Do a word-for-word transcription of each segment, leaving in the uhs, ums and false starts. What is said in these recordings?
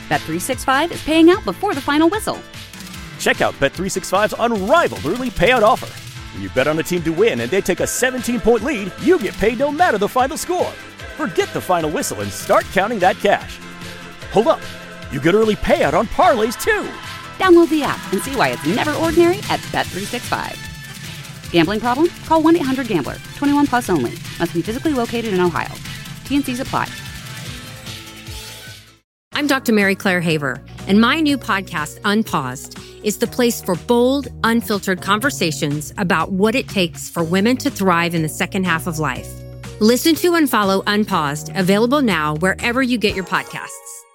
Bet three sixty-five is paying out before the final whistle. Check out Bet three sixty-five's unrivaled early payout offer. When you bet on a team to win and they take a seventeen-point lead, you get paid no matter the final score. Forget the final whistle and start counting that cash. Hold up. You get early payout on parlays, too. Download the app and see why it's never ordinary at Bet three sixty-five. Gambling problem? Call one eight hundred gambler. twenty-one plus only. Must be physically located in Ohio. T N Cs apply. I'm Doctor Mary Claire Haver, and my new podcast, Unpaused, is the place for bold, unfiltered conversations about what it takes for women to thrive in the second half of life. Listen to and follow Unpaused, available now wherever you get your podcasts.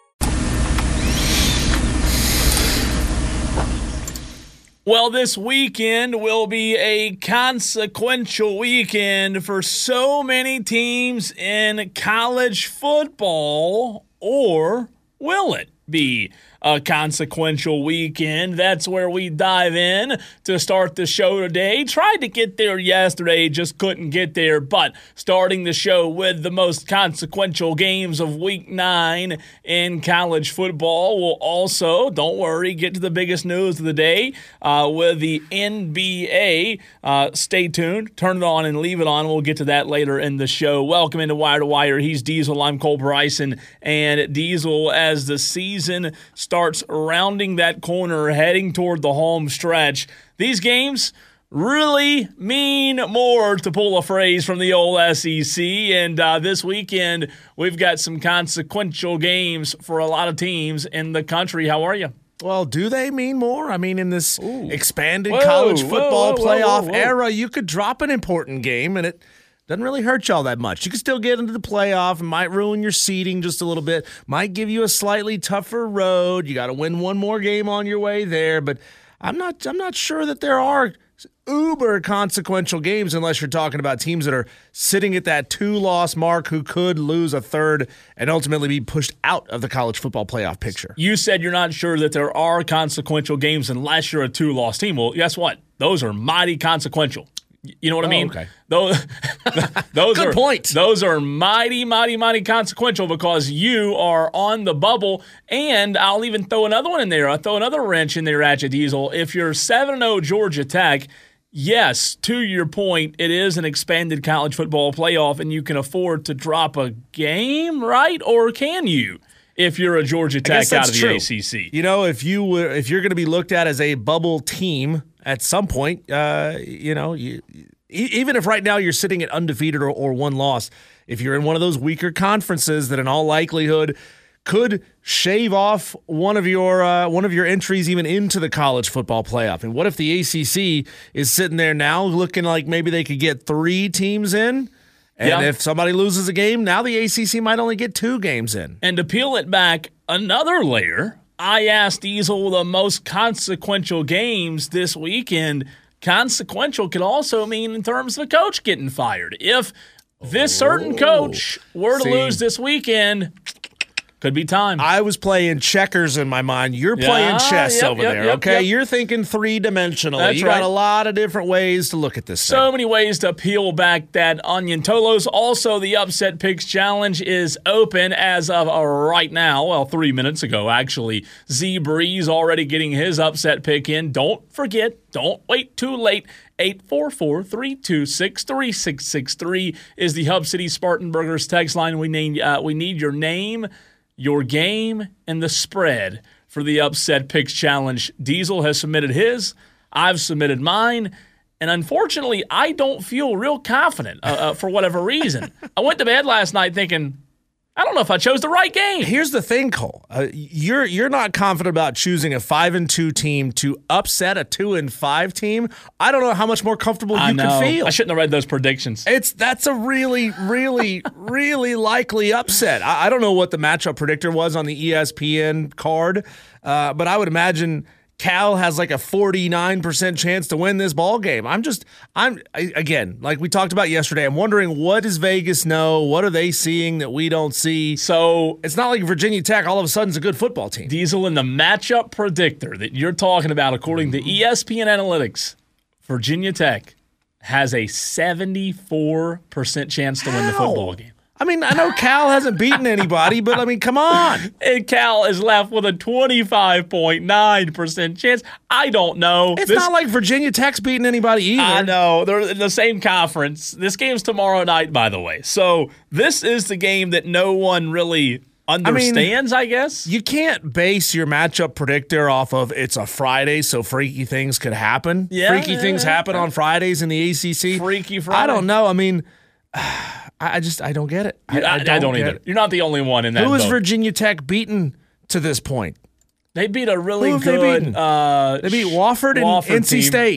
Well, this weekend will be a consequential weekend for so many teams in college football, or will it be a consequential weekend? That's where we dive in to start the show today. Tried to get there yesterday, just couldn't get there, but starting the show with the most consequential games of week nine in college football. We'll also, don't worry, get to the biggest news of the day uh, with the N B A. Uh, stay tuned. Turn it on and leave it on. We'll get to that later in the show. Welcome into Wire to Wire. He's Diesel. I'm Cole Bryson. And Diesel, as the season starts starts rounding that corner, heading toward the home stretch. These games really mean more, to pull a phrase from the old S E C. And uh, this weekend, we've got some consequential games for a lot of teams in the country. How are you? Well, do they mean more? I mean, in this Ooh. expanded whoa, college football whoa, whoa, playoff whoa, whoa, whoa. era, you could drop an important game, and it doesn't really hurt you all that much. You can still get into the playoff. It might ruin your seeding just a little bit. Might give you a slightly tougher road. You got to win one more game on your way there. But I'm not I'm not sure that there are uber consequential games unless you're talking about teams that are sitting at that two-loss mark who could lose a third and ultimately be pushed out of the college football playoff picture. You said you're not sure that there are consequential games unless you're a two-loss team. Well, guess what? Those are mighty consequential. You know what I mean? Oh, okay. Those, those Good are point. Those are mighty, mighty, mighty consequential because you are on the bubble. And I'll even throw another one in there. I'll throw another wrench in there at you, Diesel. If you're seven and oh Georgia Tech, yes, to your point, it is an expanded college football playoff, and you can afford to drop a game, right? Or can you? If you're a Georgia Tech out of the true. A C C. You know, if you were, if you're going to be looked at as a bubble team at some point, uh, you know, you, even if right now you're sitting at undefeated or, or one loss, if you're in one of those weaker conferences that in all likelihood could shave off one of your uh, one of your entries even into the college football playoff. And what if the A C C is sitting there now looking like maybe they could get three teams in? And yeah. if somebody loses a game, now the A C C might only get two games in. And to peel it back another layer, I asked Diesel the most consequential games this weekend. Consequential could also mean in terms of a coach getting fired. If this certain coach were to See. lose this weekend, could be time. I was playing checkers in my mind. You're Yeah, playing chess yep, over yep, there, yep, okay? yep. You're thinking three-dimensionally. That's you right. got a lot of different ways to look at this So thing. many ways to peel back that onion. Tolos, also the Upset Picks Challenge is open as of uh, right now. Well, three minutes ago, actually. Z Breeze already getting his upset pick in. Don't forget, don't wait too late. eight four four, three two six, three six six three is the Hub City Spartan Burgers text line. We need, uh, we need your name, your game, and the spread for the Upset Picks Challenge. Diesel has submitted his. I've submitted mine. And unfortunately, I don't feel real confident uh, uh, for whatever reason. I went to bed last night thinking, I don't know if I chose the right game. Here's the thing, Cole. Uh, you're you're not confident about choosing a five and two team to upset a two and five team. I don't know how much more comfortable I you know. can feel. I shouldn't have read those predictions. It's that's a really, really, really likely upset. I, I don't know what the matchup predictor was on the E S P N card, uh, but I would imagine Cal has like a forty-nine percent chance to win this ball game. I'm just, I'm I, again, like we talked about yesterday, I'm wondering what does Vegas know? What are they seeing that we don't see? So it's not like Virginia Tech all of a sudden is a good football team. Diesel, in the matchup predictor that you're talking about, according to E S P N Analytics, Virginia Tech has a seventy-four percent chance to win the football game. I mean, I know Cal hasn't beaten anybody, but I mean, come on. And Cal is left with a twenty-five point nine percent chance. I don't know. It's This- not like Virginia Tech's beating anybody either. I know. They're in the same conference. This game's tomorrow night, by the way. So this is the game that no one really understands, I, mean, I guess. You can't base your matchup predictor off of it's a Friday, so freaky things could happen. Yeah, freaky yeah, things yeah. happen on Fridays in the A C C. Freaky Friday. I don't know. I mean, I just I don't get it. I, I, I don't, I don't get either. it. You're not the only one in that Who has boat. Virginia Tech beaten to this point? They beat a really Who have they good. beaten? Uh, They beat Wofford and Wofford N C team. State.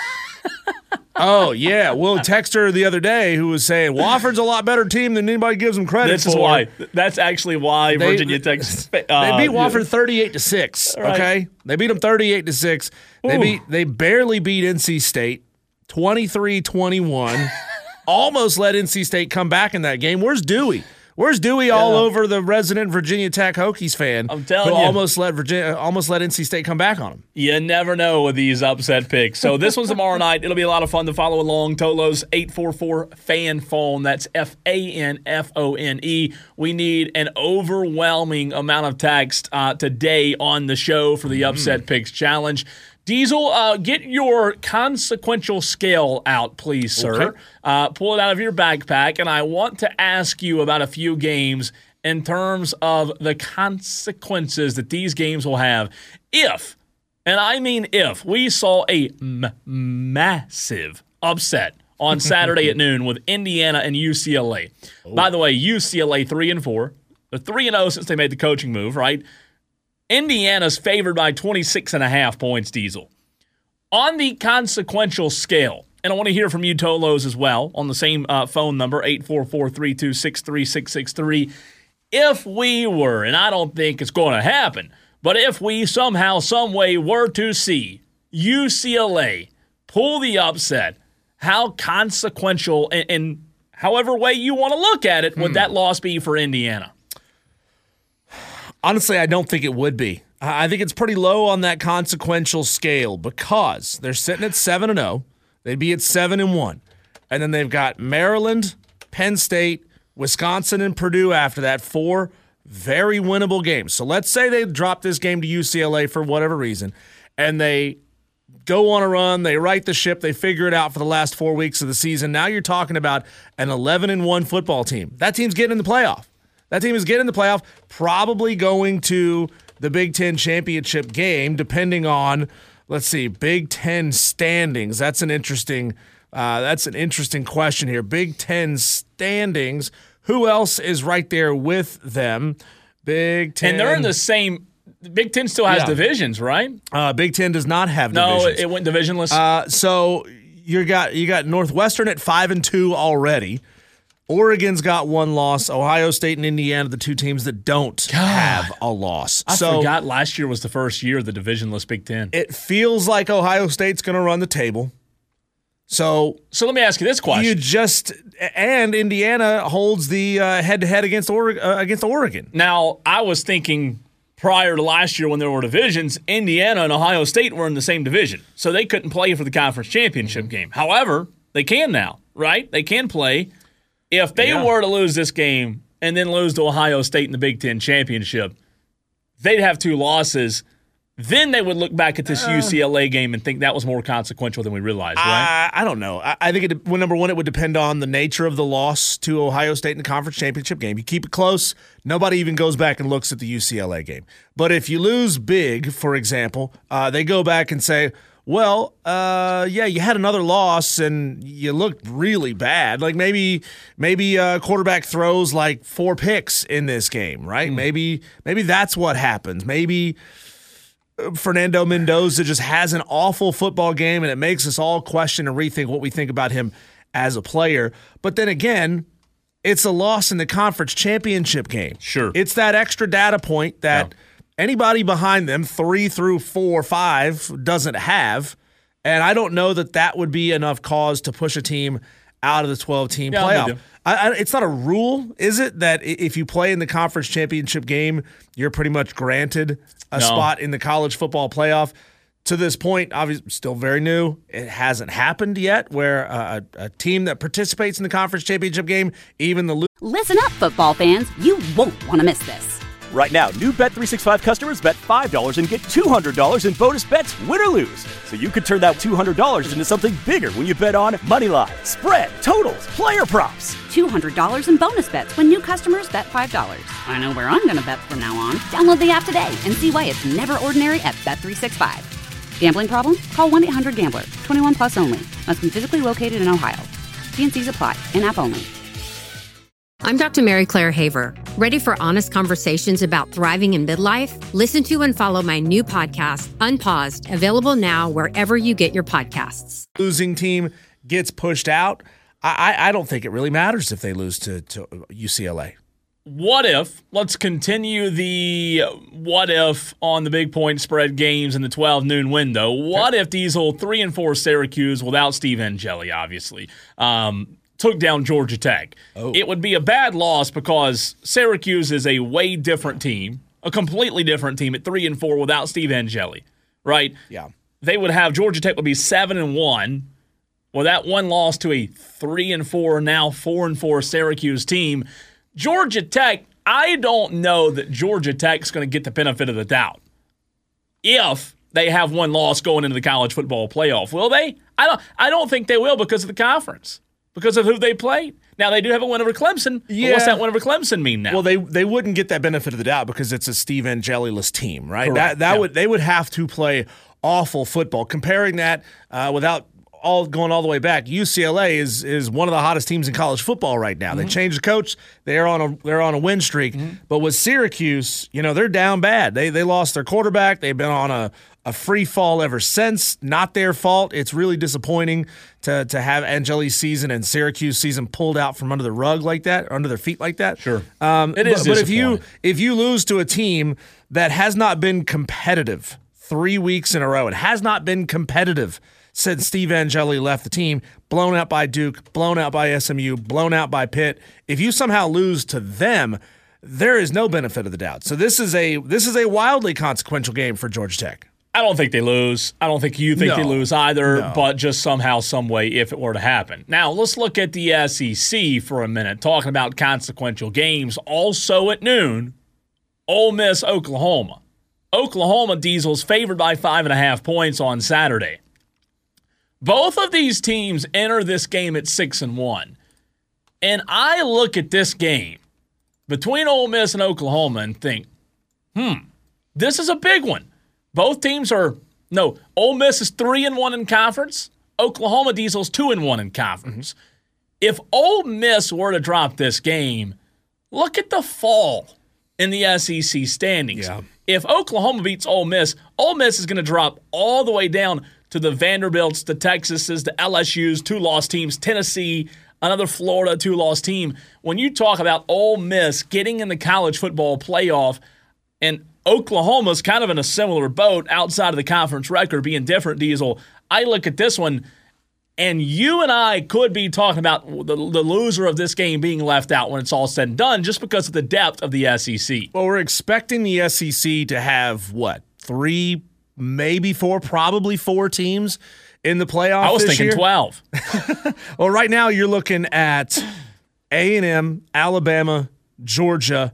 Oh, yeah. Will texted her the other day who was saying Wofford's a lot better team than anybody gives them credit This for. is why. That's actually why They- Virginia Tech's. Uh, They beat Wofford thirty-eight to six, Right. okay? They beat them thirty-eight to six. They Ooh. beat they barely beat N C State twenty-three twenty-one. Almost let N C State come back in that game. Where's Dewey? Where's Dewey all Yeah. over the resident Virginia Tech Hokies fan? I'm telling who you. almost let Virginia almost let N C State come back on him. You never know with these upset picks. So this one's tomorrow night. It'll be a lot of fun to follow along. Tolo's eight four four fan phone. That's F A N F O N E. We need an overwhelming amount of text uh, today on the show for the Upset Picks Challenge. Diesel, uh, get your consequential scale out, please, sir. Okay. Uh, pull it out of your backpack, and I want to ask you about a few games in terms of the consequences that these games will have if, and I mean if, we saw a m- massive upset on Saturday at noon with Indiana and U C L A. Oh. By the way, U C L A three and four. They're three and oh since they made the coaching move, right? Indiana's favored by twenty-six and a half points, Diesel. On the consequential scale, and I want to hear from you, Tolos, as well, on the same uh, phone number, eight four four, three two six, three six six three. If we were, and I don't think it's going to happen, but if we somehow, some way were to see U C L A pull the upset, how consequential, and, and however way you want to look at it, would Hmm. that loss be for Indiana? Honestly, I don't think it would be. I think it's pretty low on that consequential scale because they're sitting at seven and oh. They'd be at seven and one. And then they've got Maryland, Penn State, Wisconsin, and Purdue after that. Four very winnable games. So let's say they drop this game to U C L A for whatever reason, and they go on a run, they right the ship, they figure it out for the last four weeks of the season. Now you're talking about an eleven and one football team. That team's getting in the playoff. That team is getting in the playoff, probably going to the Big Ten championship game, depending on, let's see, Big Ten standings. That's an interesting, uh, that's an interesting question here. Big Ten standings. Who else is right there with them? Big Ten. And they're in the same. Big Ten still has Yeah. divisions, right? Uh, Big Ten does not have No, divisions. it, it went divisionless. Uh, so you got you got Northwestern at five and two already. Oregon's got one loss. Ohio State and Indiana, the two teams that don't have a loss. I so forgot last year was the first year of the divisionless Big Ten. it feels like Ohio State's going to run the table. So So let me ask you this question. you just and Indiana holds the uh, head-to-head against Oregon. Uh, against Oregon. Now, I was thinking prior to last year when there were divisions, Indiana and Ohio State were in the same division. So they couldn't play for the conference championship game. However, they can now, right? They can play. If they Yeah. were to lose this game and then lose to Ohio State in the Big Ten championship, they'd have two losses. Then they would look back at this U C L A game and think that was more consequential than we realized, right? I, I don't know. I, I think it, well, number one, it would depend on the nature of the loss to Ohio State in the conference championship game. You keep it close, nobody even goes back and looks at the U C L A game. But if you lose big, for example, uh, they go back and say, well, uh, yeah, you had another loss and you looked really bad. Like maybe maybe uh, quarterback throws like four picks in this game, right? Hmm. Maybe maybe that's what happens. Maybe Fernando Mendoza just has an awful football game, and it makes us all question and rethink what we think about him as a player. But then again, it's a loss in the conference championship game. Sure. It's that extra data point that Yeah. anybody behind them, three through four, five, doesn't have. And I don't know that that would be enough cause to push a team out of the twelve-team Yeah, I'm playoff. with you. I, I, it's not a rule, is it, that i- if you play in the conference championship game, you're pretty much granted a No. spot in the college football playoff? to this point, obviously still very new. It hasn't happened yet where uh, a, a team that participates in the conference championship game, even the lo- Listen up, football fans. You won't want to miss this. Right now, new Bet three sixty-five customers bet five dollars and get two hundred dollars in bonus bets, win or lose. So you could turn that two hundred dollars into something bigger when you bet on money line, spread, totals, player props. two hundred dollars in bonus bets when new customers bet five dollars. I know where I'm going to bet from now on. Download the app today and see why it's never ordinary at Bet three sixty-five. Gambling problem? Call one eight hundred gambler. twenty-one plus only. Must be physically located in Ohio. T N Cs apply. In-app only. I'm Doctor Mary Claire Haver. Ready for honest conversations about thriving in midlife? Listen to and follow my new podcast, Unpaused, available now wherever you get your podcasts. Losing team gets pushed out. I, I, I don't think it really matters if they lose to, to U C L A. What if, let's continue the what if on the big point spread games in the twelve noon window. What if Diesel three and four Syracuse without Steve Angeli, obviously, um, took down Georgia Tech? Oh. It would be a bad loss because Syracuse is a way different team, a completely different team at three and four without Steve Angeli, right? Yeah. They would have, Georgia Tech would be seven and one. Well, that one loss to a three and four, now four and four Syracuse team. Georgia Tech, I don't know that Georgia Tech's going to get the benefit of the doubt if they have one loss going into the college football playoff. Will they? I don't I don't think they will because of the conference, because of who they played. Now, they do have a win over Clemson. Yeah. But what's that win over Clemson mean now? Well, they they wouldn't get that benefit of the doubt because it's a Steve Angeli-less team, right? Correct. That that yeah. would they would have to play awful football. Comparing that uh, without all going all the way back, U C L A is is one of the hottest teams in college football right now. Mm-hmm. They changed the coach. They're on a they're on a win streak. Mm-hmm. But with Syracuse, you know, they're down bad. They they lost their quarterback. They've been on a, a free fall ever since. Not their fault. It's really disappointing to to have Angeli's season and Syracuse season pulled out from under the rug like that, or under their feet like that. Sure. Um, it is but, but if you if you lose to a team that has not been competitive three weeks in a row, it has not been competitive since Steve Angeli left the team, blown out by Duke, blown out by S M U, blown out by Pitt. If you somehow lose to them, there is no benefit of the doubt. So this is a this is a wildly consequential game for Georgia Tech. I don't think they lose. I don't think you think No. they lose either, No. but just somehow, some way, if it were to happen. Now, let's look at the S E C for a minute, talking about consequential games. Also at noon, Ole Miss, Oklahoma. Oklahoma Diesel's favored by five and a half points on Saturday. Both of these teams enter this game at six and one. And I look at this game between Ole Miss and Oklahoma and think, hmm, this is a big one. Both teams are, no, Ole Miss is three and one in conference. Oklahoma Diesel's two and one in conference. Mm-hmm. If Ole Miss were to drop this game, look at the fall in the S E C standings. Yeah. If Oklahoma beats Ole Miss, Ole Miss is going to drop all the way down to the Vanderbilts, the Texases, the L S Us, two lost teams, Tennessee, another Florida two-loss team. When you talk about Ole Miss getting in the college football playoff, and Oklahoma's kind of in a similar boat outside of the conference record, being different, Diesel, I look at this one, and you and I could be talking about the, the loser of this game being left out when it's all said and done just because of the depth of the S E C. Well, we're expecting the S E C to have, what, three, maybe four, probably four teams in the playoff I was this thinking year? twelve. Well, right now you're looking at A and M, Alabama, Georgia,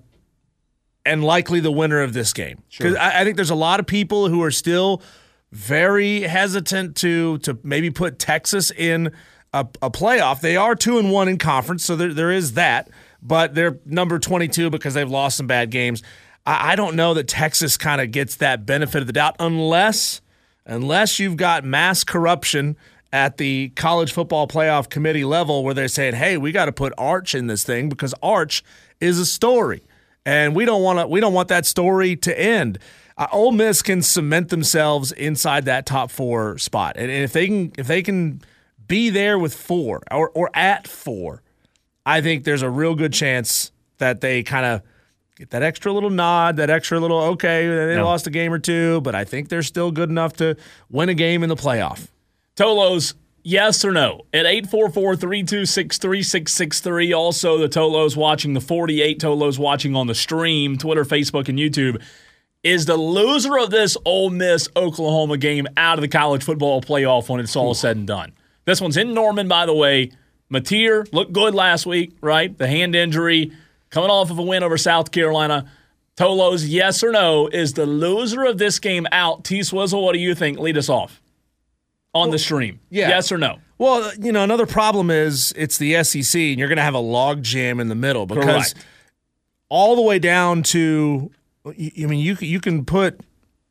and likely the winner of this game. Because Sure. I, I think there's a lot of people who are still very hesitant to to maybe put Texas in a, a playoff. They are two and one in conference, so there there is that. But they're number twenty-two because they've lost some bad games. I, I don't know that Texas kind of gets that benefit of the doubt unless unless you've got mass corruption at the college football playoff committee level where they're saying, hey, we got to put Arch in this thing because Arch is a story. And we don't want to. We don't want that story to end. Uh, Ole Miss can cement themselves inside that top four spot, and, and if they can, if they can be there with four or or at four, I think there's a real good chance that they kind of get that extra little nod, that extra little okay. They Yeah. lost a game or two, but I think they're still good enough to win a game in the playoff. Tolos, yes or no? At eight four four, three two six, three six six three. Also, the Tolos watching, the forty-eight Tolos watching on the stream, Twitter, Facebook, and YouTube. is the loser of this Ole Miss-Oklahoma game out of the college football playoff when it's all Ooh. said and done. This one's in Norman, by the way. Mateer looked good last week, right? The hand injury, coming off of a win over South Carolina. Tolos, yes or no, is the loser of this game out? T-Swizzle, what do you think? Lead us off on well, the stream. Yeah. Yes or no? Well, you know, another problem is it's the S E C, and you're going to have a log jam in the middle because Correct. all the way down to, I mean, you you can put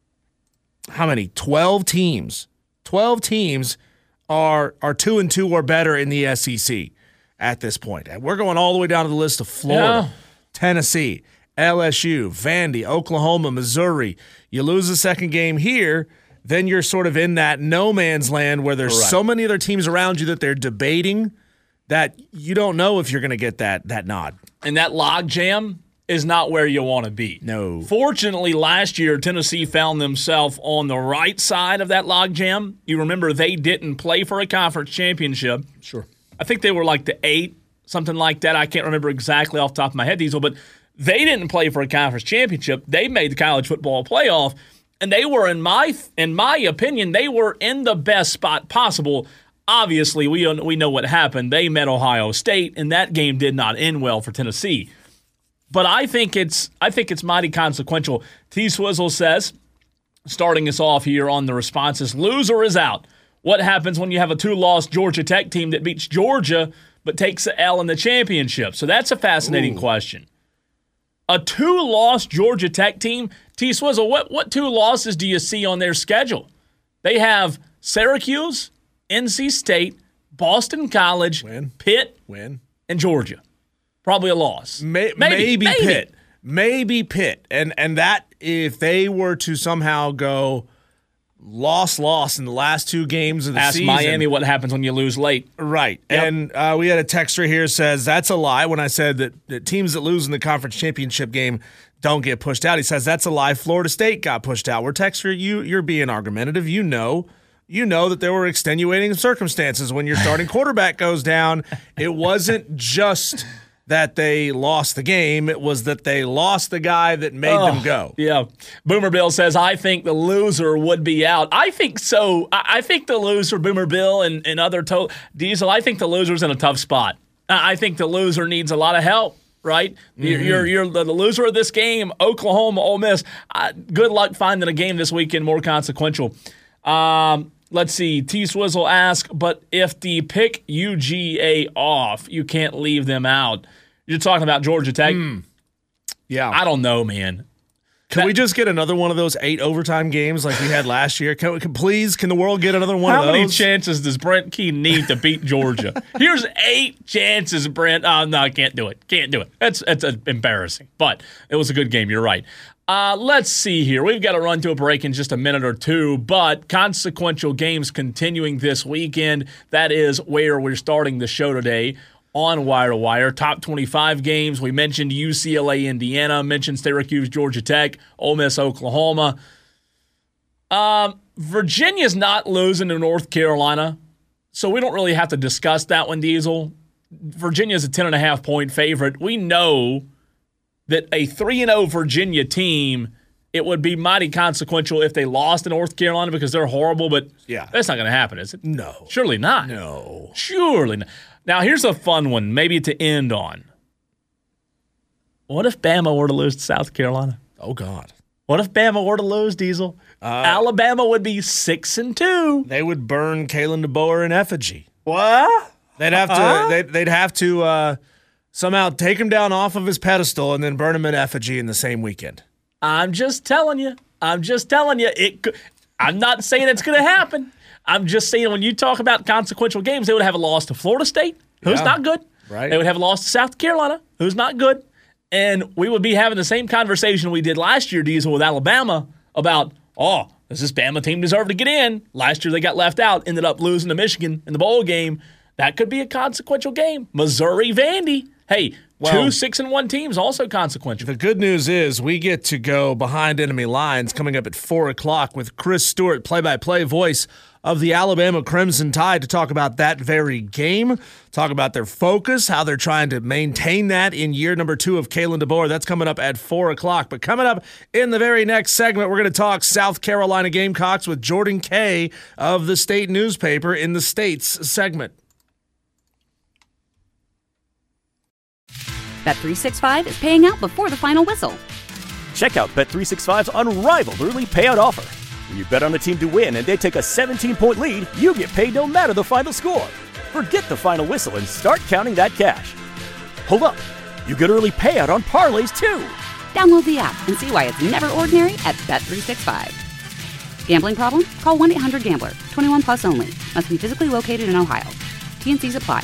how many? twelve teams. twelve teams are are two and two or better in the S E C at this point. And we're going all the way down to the list of Florida, yeah. Tennessee, L S U, Vandy, Oklahoma, Missouri. You lose the second game here, then you're sort of in that no man's land where there's Correct. so many other teams around you that they're debating that you don't know if you're going to get that that nod. And that log jam is not where you want to be. No. Fortunately, last year, Tennessee found themselves on the right side of that log jam. You remember they didn't play for a conference championship. Sure. I think they were like the eight, something like that. I can't remember exactly off the top of my head, Diesel, but they didn't play for a conference championship. They made the college football playoff, and they were, in my in my opinion, they were in the best spot possible. Obviously, we we know what happened. They met Ohio State, and that game did not end well for Tennessee. But I think it's I think it's mighty consequential. T-Swizzle says, starting us off here on the responses, loser is out. What happens when you have a two-loss Georgia Tech team that beats Georgia but takes the L in the championship? So that's a fascinating Ooh. question. A two-loss Georgia Tech team, T-Swizzle, what, what two losses do you see on their schedule? They have Syracuse, N C State, Boston College, Win. Pitt, Win. and Georgia. Probably a loss. May, maybe, maybe, maybe Pitt. Maybe Pitt. And and that, if they were to somehow go loss-loss in the last two games of the Ask season. Ask Miami what happens when you lose late. Right. Yep. And uh, we had a texter here says, that's a lie when I said that, that teams that lose in the conference championship game don't get pushed out. He says, that's a lie. Florida State got pushed out. We're texter, you, you're being argumentative. You know. You know that there were extenuating circumstances when your starting quarterback goes down. It wasn't just that they lost the game. It was that they lost the guy that made oh, them go. Yeah. Boomer Bill says, I think the loser would be out. I think so. I, I think the loser, Boomer Bill and, and other to- Diesel, I think the loser's in a tough spot. I think the loser needs a lot of help, right? Mm-hmm. You're, you're, you're the, the loser of this game, Oklahoma, Ole Miss. Uh, good luck finding a game this weekend more consequential. Um, let's see. T-Swizzle asks, but if the pick U G A off, you can't leave them out. You're talking about Georgia Tech? Mm. Yeah. I don't know, man. Can that, we just get another one of those eight overtime games like we had last year? Can, can please, can the world get another one How of those? How many chances does Brent Key need to beat Georgia? Here's eight chances, Brent. Oh, no, I can't do it. Can't do it. That's, that's uh, embarrassing. But it was a good game. You're right. Uh, let's see here. We've got to run to a break in just a minute or two, but consequential games continuing this weekend. That is where we're starting the show today on Wire to Wire. Top twenty-five games. We mentioned U C L A, Indiana, mentioned Syracuse, Georgia Tech, Ole Miss, Oklahoma. Um, Virginia's not losing to North Carolina, so we don't really have to discuss that one, Diesel. Virginia's a ten and a half point favorite. We know that a three and oh Virginia team, it would be mighty consequential if they lost to North Carolina because they're horrible, but yeah. that's not going to happen, is it? No. Surely not. No. Surely not. Now, here's a fun one, maybe to end on. What if Bama were to lose to South Carolina? Oh, God. What if Bama were to lose, Diesel? Uh, Alabama would be six and two. They would burn Kalen DeBoer in effigy. What? They'd have to. Uh-huh. They'd, they'd have to uh, somehow take him down off of his pedestal and then burn him in effigy in the same weekend. I'm just telling you. I'm just telling you. It. I'm not saying it's going to happen. I'm just saying when you talk about consequential games, they would have a loss to Florida State, who's yeah, not good. Right. They would have a loss to South Carolina, who's not good. And we would be having the same conversation we did last year, Diesel, with Alabama about, oh, does this Bama team deserve to get in? Last year they got left out, ended up losing to Michigan in the bowl game. That could be a consequential game. Missouri, Vandy. Hey, Well, Two six and one teams also consequential. The good news is we get to go behind enemy lines coming up at four o'clock with Chris Stewart, play-by-play voice of the Alabama Crimson Tide, to talk about that very game, talk about their focus, how they're trying to maintain that in year number two of Kalen DeBoer. That's coming up at four o'clock. But coming up in the very next segment, we're going to talk South Carolina Gamecocks with Jordan Kay of the State newspaper in the States segment. Bet three sixty-five is paying out before the final whistle. Check out Bet three sixty-five's unrivaled early payout offer. When you bet on a team to win and they take a seventeen-point lead, you get paid no matter the final score. Forget the final whistle and start counting that cash. Hold up. You get early payout on parlays, too. Download the app and see why it's never ordinary at Bet three sixty-five. Gambling problem? Call one eight hundred gambler. twenty-one plus only. Must be physically located in Ohio. T N Cs apply.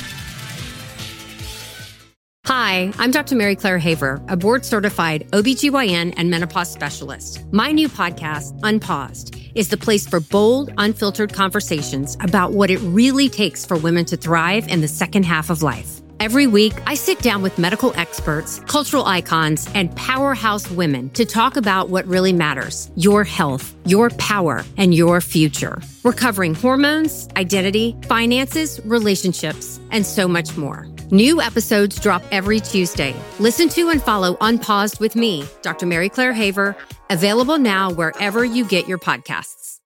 Hi, I'm Doctor Mary Claire Haver, a board-certified O B G Y N and menopause specialist. My new podcast, Unpaused, is the place for bold, unfiltered conversations about what it really takes for women to thrive in the second half of life. Every week, I sit down with medical experts, cultural icons, and powerhouse women to talk about what really matters: your health, your power, and your future. We're covering hormones, identity, finances, relationships, and so much more. New episodes drop every Tuesday. Listen to and follow Unpaused with me, Doctor Mary Claire Haver, available now wherever you get your podcasts.